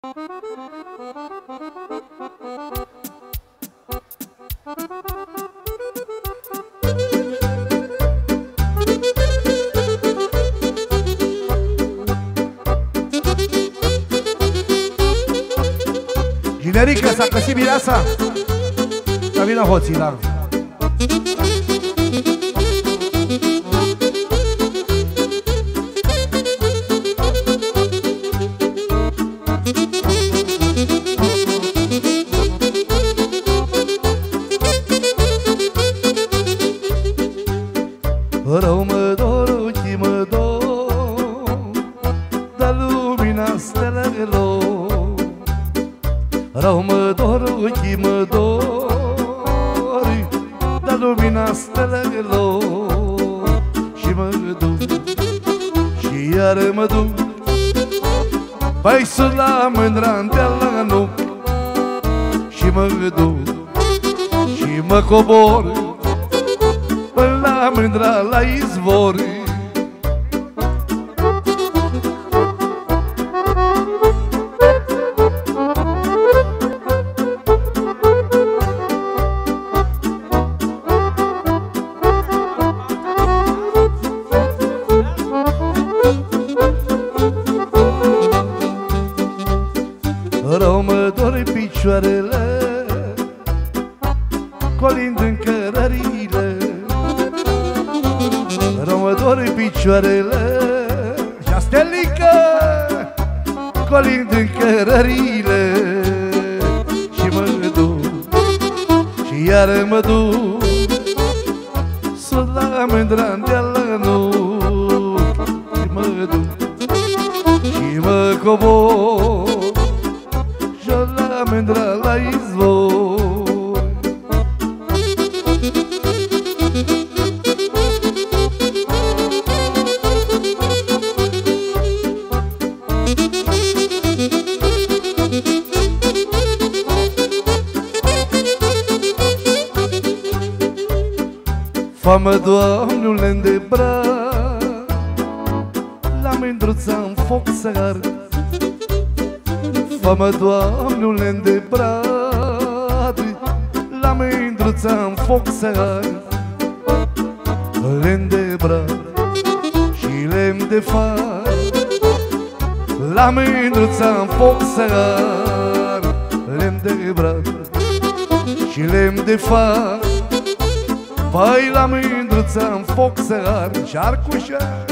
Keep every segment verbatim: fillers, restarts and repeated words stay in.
Generică, s-a găsit mireasa. Să vină hoții, da. Rău mă dor, ochii mă dor, dar lumina stelelor. Rău mă dor, ochii mă dor, dar lumina stelelor. Și mă duc, și iar mă duc, păi sunt la mândra-ntea la nuc. Și mă duc, și mă cobor, până la mândra la izvor. Rău mă dor picioarele, colind în cărările. Rău mă dor picioarele, și Astelică, colind în cărările. Și mă duc, și iar mă duc, sunt la mândra-ntea la nuc. Și mă duc, și mă cobor, și-o la mândra la izvor. Fă-mă, Doamnule, de braț, la mândruța-n foc să ard. Fă-mă, Doamnule, de braț, la mândruța-n foc să ard. Lemn de braț și lemn de far, la mândruța-n foc să ard. Lemn de braț și lemn de far, păi la mândruța-n foc să ard. Și arcușa.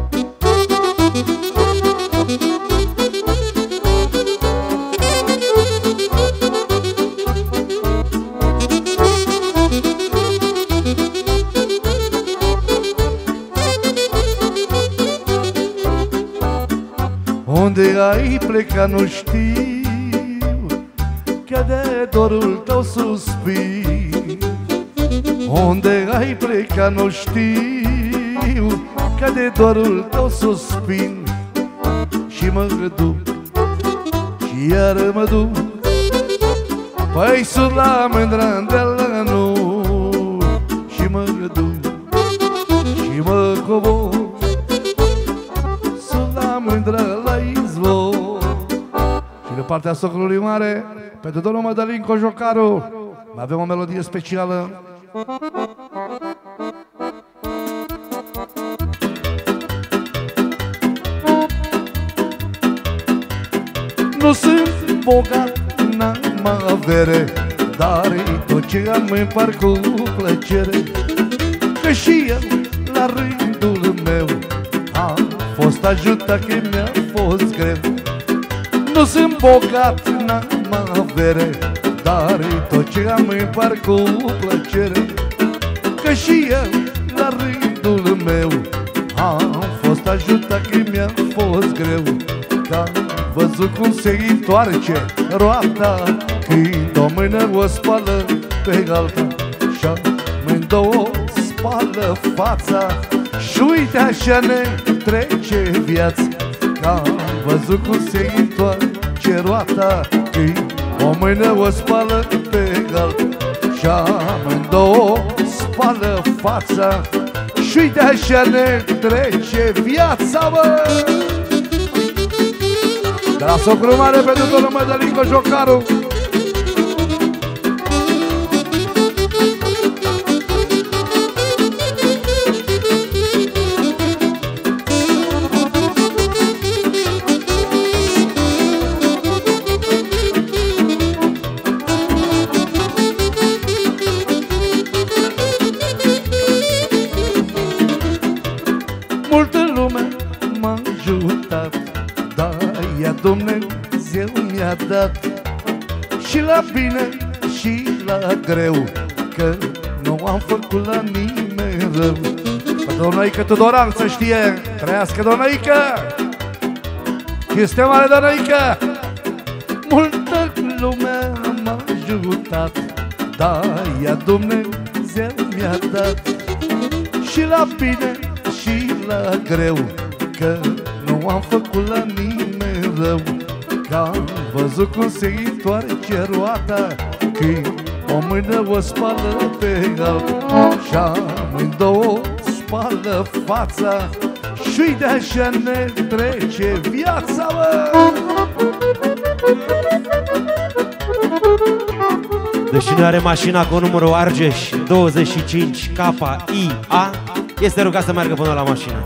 Unde ai plecat nu știu, că de dorul tău suspin. Unde ai plecat nu știu, că de dorul tău suspin. Și mă duc, și iar mă duc, păi sunt la mândra-ntea la nuc. Și mă duc, și mă cobor, sunt la mândra la izvor. Și de partea socrului mare, pentru domnul Mădălin Cojocaru, mai avem o melodie specială. Nu sunt bogat, n-am avere, dar tot ce am împart cu plăcere. Că și eu, la rândul meu, am fost ajutat că mi-a fost greu. Nu sunt bogat, n-am avere, dar tot ce am împart cu plăcere. Că și eu, la rândul meu, am fost ajutat că mi-a fost greu. Că văzut cum se întoarce roata, când o mână o spală pe alta, și amândouă spală fața, și uite așa ne trece viața. Că am văzut cum se întoarce roata, când o mână o spală pe alta, și amândouă spală fața, și uite așa ne trece viața, bă! De la socru mare pentru domnul Mădălin Cojocaru. Multă lume m-a ajutat, dar ea Dumnezeu mi-a dat, și la bine și la greu, că nu am făcut la nimeni rău. Doamnăică Tudoran să știe, trăiască Doamnăică! Este mare Doamnăică! Multă lume m-a ajutat, dar ea Dumnezeu mi-a dat, și la bine și la greu, că nu am făcut la nimeni rău. Că am văzut cum se întoarce roata, când o mână o spală pe alb, și amândouă spală fața, și de așa ne trece viața, mă! Deci cine are mașina cu numărul Argeș douăzeci și cinci K I A este rugat să meargă până la mașină.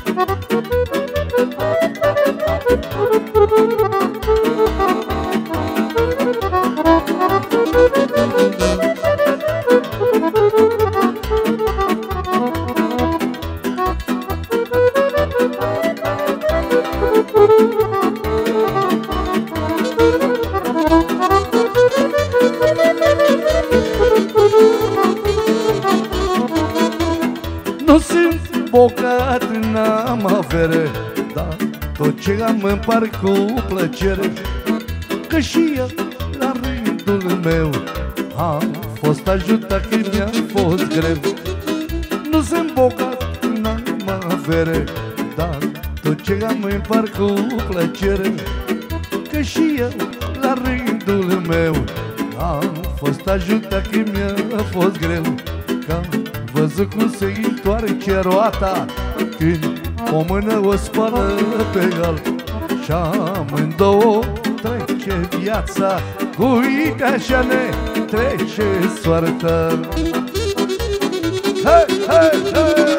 Nu sunt bogat, n-am avere, dar tot ce am împart cu plăcere, că și eu, la rândul meu, am fost ajutat când mi-a fost greu. Nu sunt bogat, n-am avere, dar tot ce am împart cu plăcere, că și eu, la rândul meu, am fost ajutat când mi-a fost greu. Că am văzut cum se întoarce roata, când o mână o spală pe alb, și amândouă trece viața, uite așa ne trece soarta. Hei, hei, hei!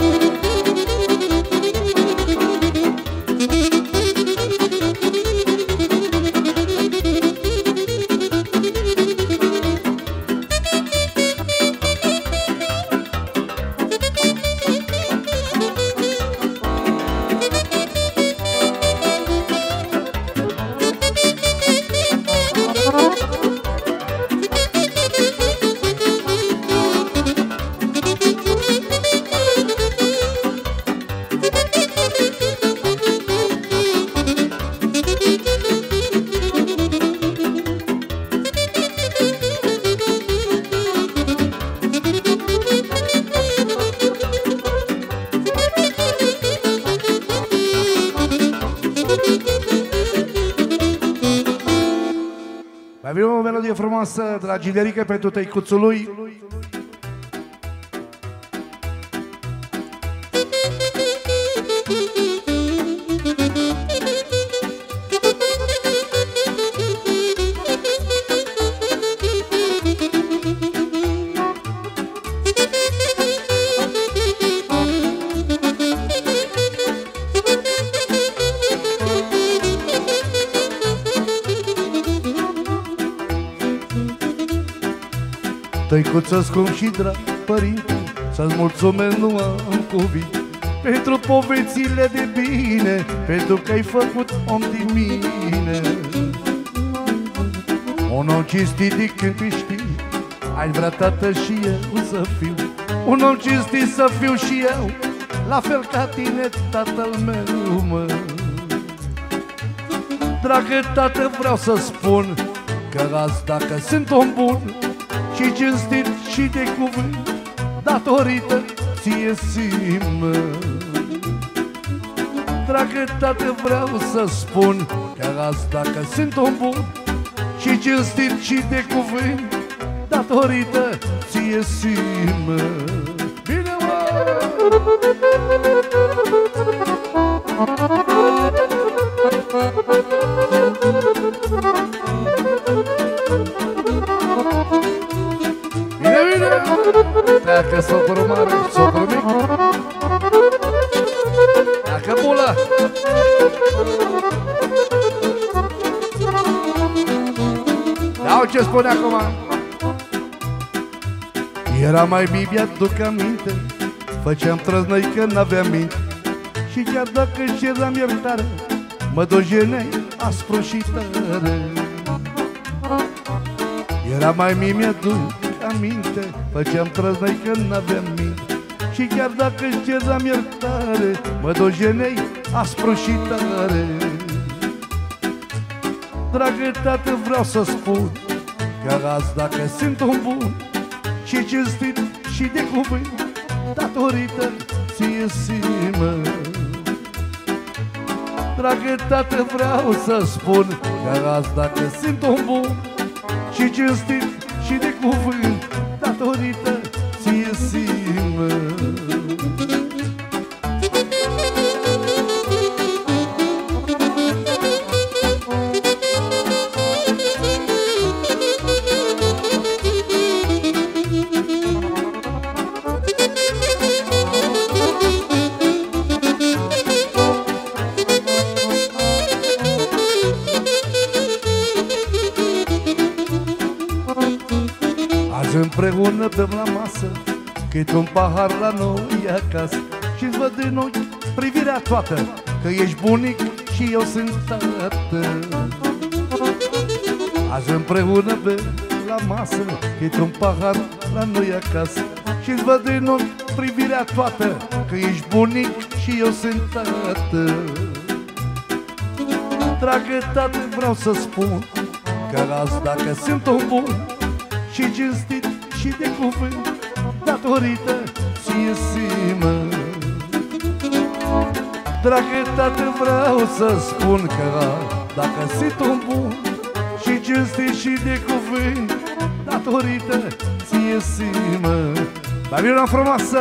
Mai vine o melodie frumoasă de la Gilerică pentru tăicuțul lui. Tăicuță scump și drag, părinte, să-ți mulțumesc, nu am cuvinte, pentru povețile de bine, pentru că ai făcut om din mine. Un om cinstit de când te știi, ai vrea tată și eu să fiu. Un om cinstit să fiu și eu, la fel ca tine, tatăl meu, mă. Dragă tată, vreau să spun că azi, dacă sunt om bun și cinstit și de cuvânt, datorită ție simă. Dragă tată, vreau să spun că azi, dacă sunt om bun și cinstit și de cuvânt, datorită ție simă. Bine, mă! Dacă socru mare, socru mic. Dacă bulă. Iau ce spune acum. Era mai bine, mi-aduc aminte, făceam trăznăi că n-aveam minte. Și chiar dacă ceram iertare, mă dojenei aspru și tare. Era mai mie, mi-aduc aminte, făceam trăznăi că n-aveam minte. Și chiar dacă ceram iertare, mă dojenei aspru și tare. Dragă tată, vreau să spun că azi dacă sunt un bun și cinstit și de cuvânt, datorită ție, simă. Dragă tată, vreau să spun că azi dacă sunt un bun și cinstit și de cuvânt, datorită ție, simă. Împreună bem la masă, cât un pahar la noi acasă. Și-ți văd în ochi privirea toată, că ești bunic și eu sunt tată. Azi împreună bem la masă, cât un pahar la noi acasă. Și-ți văd în ochi privirea toată, că ești bunic și eu sunt tată. Dragă tată, vreau să spun că azi dacă sunt un bun și cinstit și de cuvânt, datorită ție, simă. Dragă tată, vreau să spun că dacă sunt un bun și cinstit și de cuvânt, datorită ție, simă. Babilona frumoasă!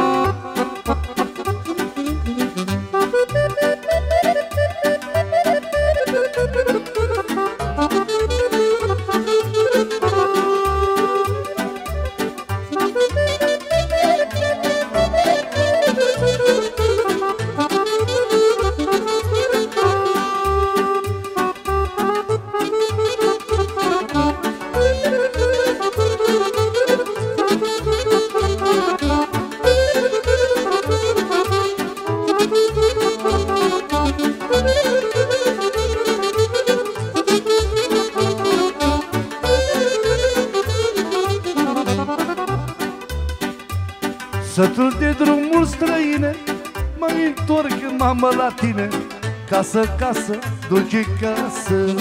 Sătul de drumuri străine, mă întorc, mamă, la tine. Casă, casă, dulce casă.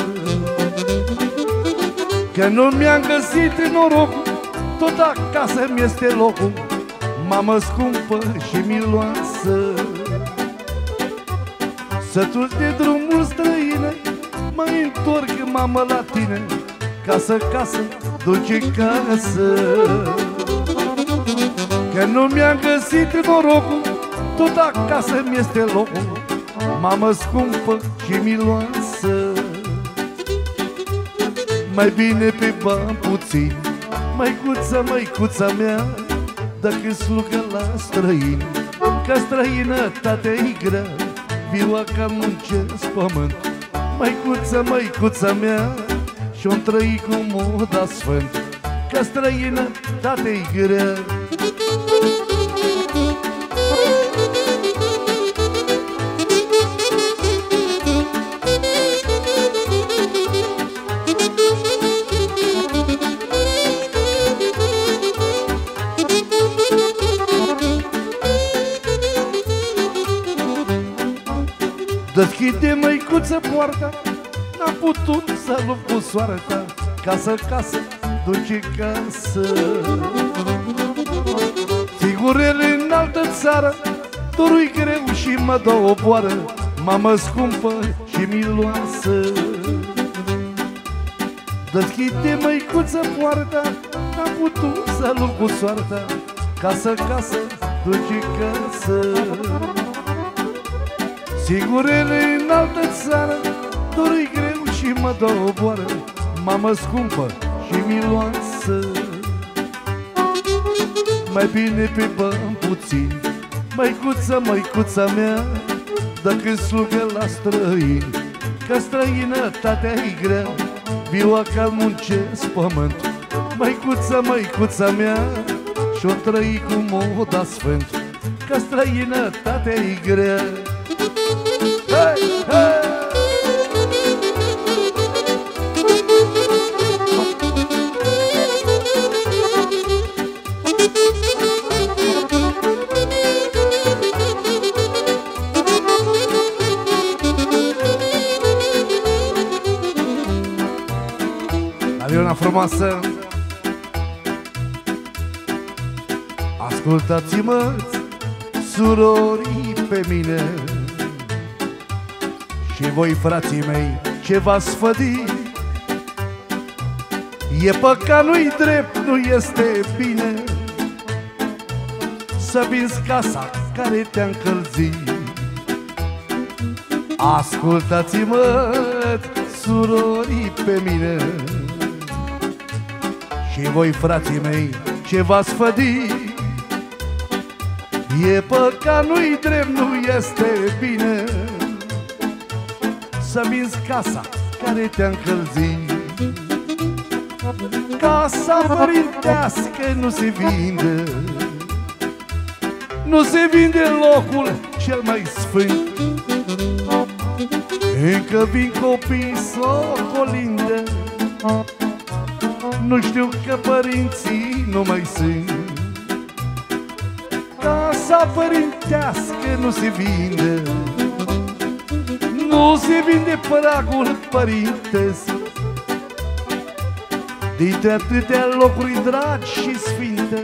Că nu mi-am găsit norocul, tot acasă mi-este locul, mamă scumpă și miloasă. Sătul de drumuri străine, mă întorc, mamă, la tine. Casă, casă, dulce casă. Că nu mi-am găsit norocul, tot acasă mi-este locul, mamă scumpă și miloasă. Mai bine pe bani puțin, măicuța, măicuța mea, dacă slugă la străini, că străinătatea-i grea, viua ca muncesc pământ. Măicuța, măicuța mea, și-o trăi cu moda sfânt, că străinătatea-i grea. Deschide, măicuță, poarta, n-am putut să lupt cu soarta. Casă, casă, dulce casă. Figurele în altă țară, dorul-i greu și mă dă o boară, mamă scumpă și miloasă. Deschide, măicuță, poarta, n-am putut să lupt cu soarta. Casă, casă, dulce casă. Sigurele în altă țară, dorul-i greu și mă dă o boară, mamă scumpă și miloasă. mai bine pe bani puțin. Măicuța, măicuța mea, dacă slugă la străini, că străinătatea-i grea, viu ca muncesc pământ. Măicuța, măicuța mea, și-o trăi cu moda sfânt, că străinătatea-i grea. Hai, hai! Aliona frumoasă, ascultați-mă, surorii, pe mine și voi, frații mei, ce v-ați sfădit. E păcat, nu-i drept, nu este bine să vinzi casa care te-a încălzit. Ascultați-mă, surorii, pe mine și voi, frații mei, ce v-ați sfădit. E păcat, nu-i drept, nu este bine să vinzi casa care te-a încălzit. Casa părintească nu se vinde, nu se vinde în locul cel mai sfânt. Încă vin copii s-o colinde, nu știu că părinții nu mai sunt. Casa părintească nu se vinde, nu se vinde pragul părintesc. Dintre atâtea locuri dragi și sfinte,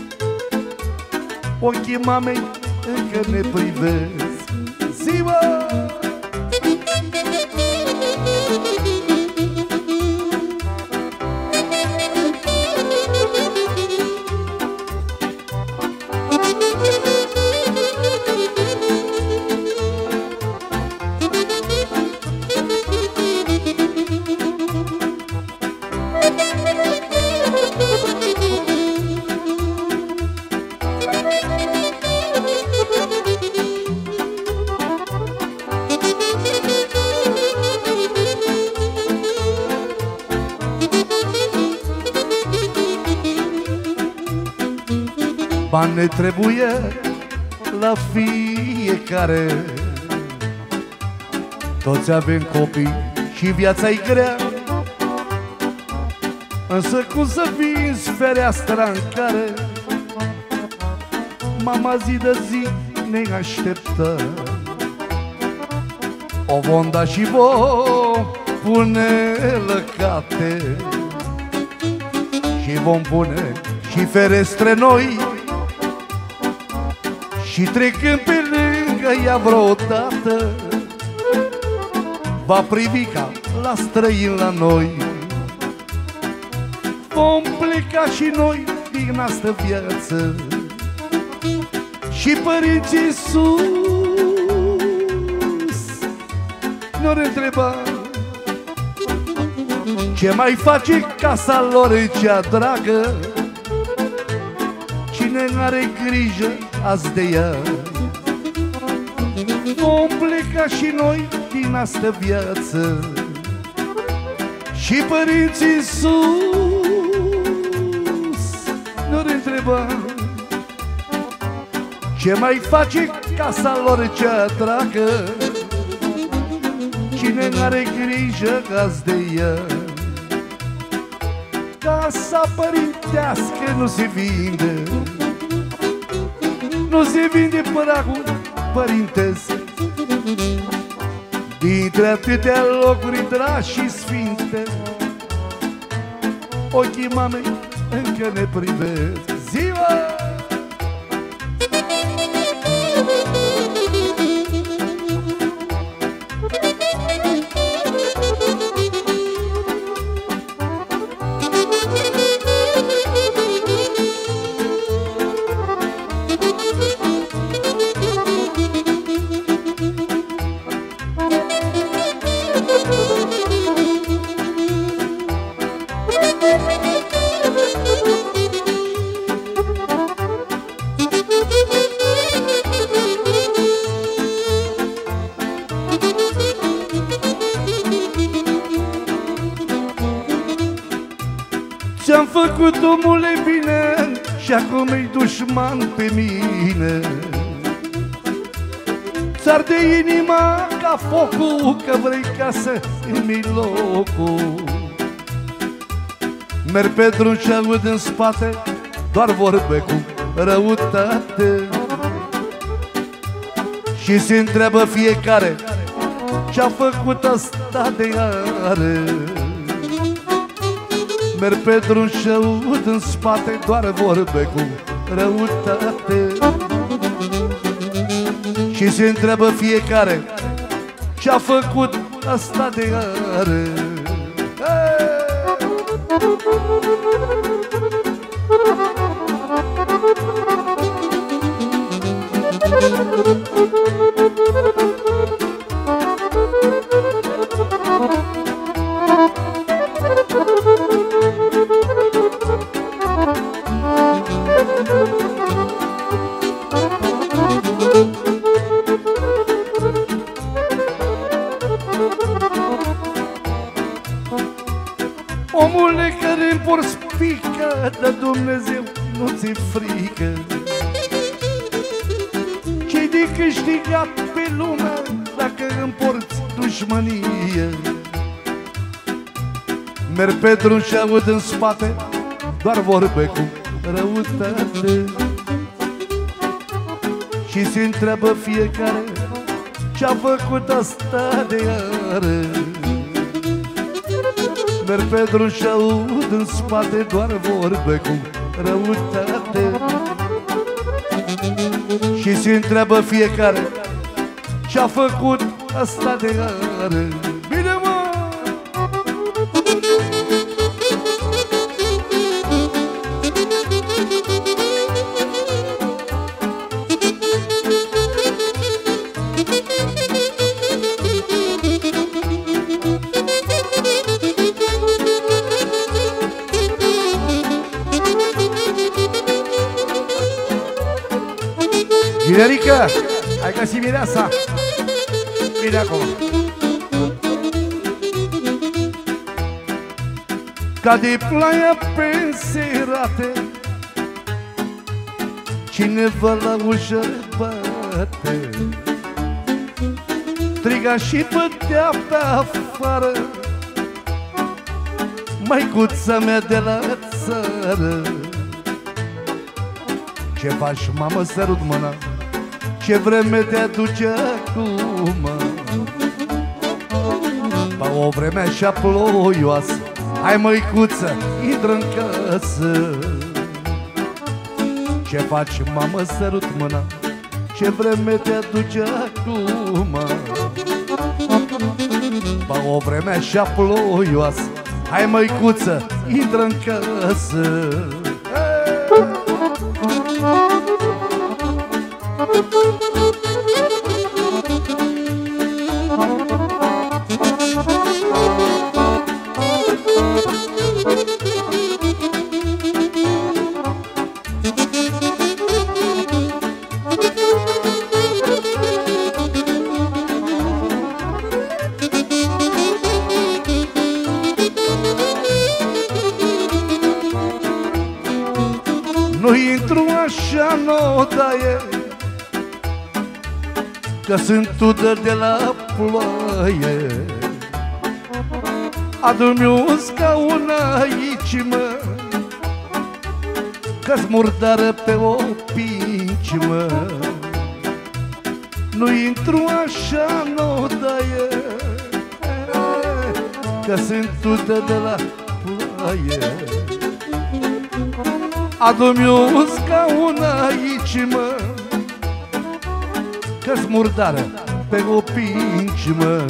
ochii mamei încă ne privesc. Zi-mă! Bani ne trebuie la fiecare, toți avem copii și viața-i grea. Însă cum să vinzi fereastra în care mama zi de zi ne așteptă? O vom da și vom pune lăcate și vom pune și ferestre noi, și trecând pe lângă ea vreodată va privi ca la străin la noi. Vom pleca și noi din asta viață și părinții sus ne-or întreba ce mai face casa lor cea dragă, cine n-are grijă azi de ea. Vom pleca și noi din asta viață și părinții sus ne-or întreba ce mai face casa lor cea dragă, cine n-are grijă azi de ea. Casa părintească nu se vinde, nu se vinde pragul părintesc. Dintre atâtea locuri dragi și sfinte, ochii mamei încă ne privesc. Ziua! Ți-am făcut, omule, bine și acum e dușman pe mine. Ți-arde inima ca focul, că vrei ca să-mi locul. Merg pe drum și aud în spate doar vorbe cu răutate. Și se întreabă fiecare ce-a făcut asta de iară. Merg pe drum și aud în spate doar vorbe cu răutate. Și se întreabă fiecare ce-a făcut asta de iară. Omule care-mi porți pică, de Dumnezeu nu ți-e frică. Ce-i de câștigat pe lume dacă îmi porți dușmănie? Merg pe drum și aud în spate doar vorbe cu răutate. Și se întreabă fiecare ce-a făcut asta de iară. Merg pe drum și aud în spate doar vorbe cu răutate. Și se întreabă fiecare ce-a făcut asta de iară. Bine, mă! Ginerică, hai ca și mireasa. Bine acum. Ca de ploaia pe serate, cineva la ușă bate. Striga și bătea pe afară, măicuța mea de la țară. Ce faci, mamă, sărut mâna, ce vreme te aduce acum? Ba o vreme așa ploioasă, hai, măicuță, intră în casă. Ce faci, mamă, sărut mâna, ce vreme te aduce acum? Ba o vreme așa ploioasă, hai, măicuță, intră în casă. Nu intru așa în odaie, că sunt tudă de la ploaie. Adu-mi un scaun aici, mă, că-s murdară pe o pinci, mă. Nu intru așa în odaie, că sunt tudă de la ploaie. Adu-mi un scaun aici, mă, că-s murdară pe o pinci, mă.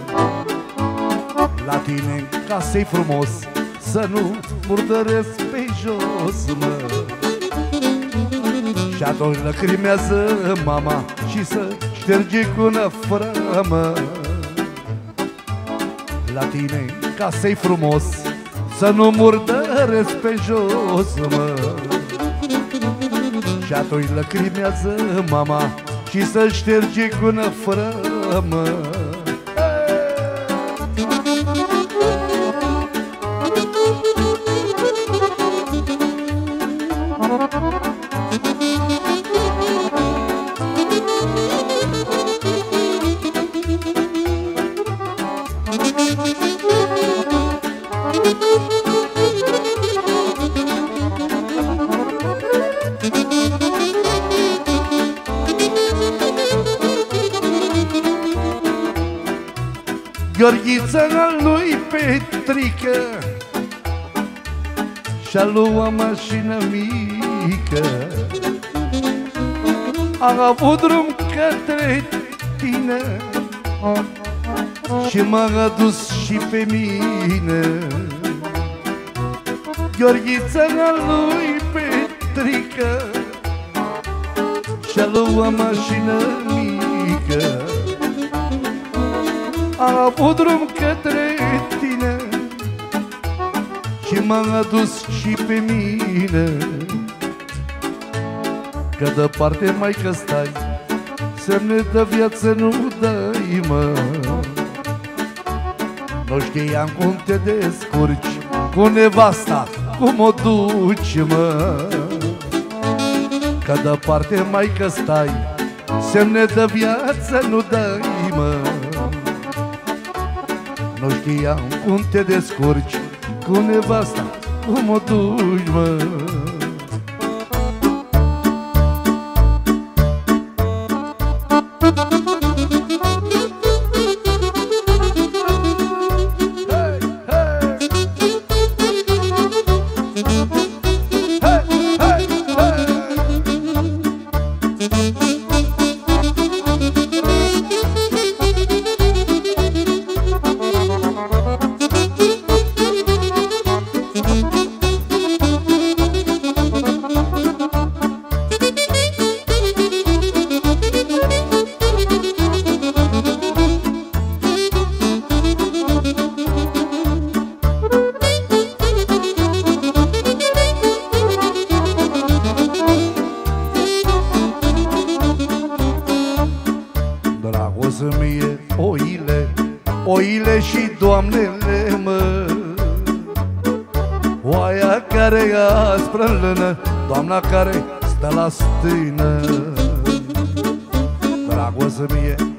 La tine în casă-i frumos, să nu murdăresc pe jos, mă. Și atunci lăcrimează mama și să șterge cu năframă. La tine în casă-i frumos, să nu murdăresc pe jos, mă. Și atunci lăcrimează mama și să șterge cu năframă. Gheorghița al lui Petrică și-a luat mașină mică, a avut drum către tine și m-a adus și pe mine. Gheorghița al lui Petrică și-a luat mașină mică, a avut drum către tine și m-a adus și pe mine. Că departe, maică, stai, semne de viață nu dai, mă. Nu știam cum te descurci cu nevasta, cum o duci, mă. Că departe, maică, stai, semne de viață nu dai, mă. Nu știam cum te descurci cu nevasta, cum o duci, mă. Dragosă-mie, oile, oile și doamnele, mă. Oaia care e aspră în lână, doamna care stă la stână. Dragosă-mie,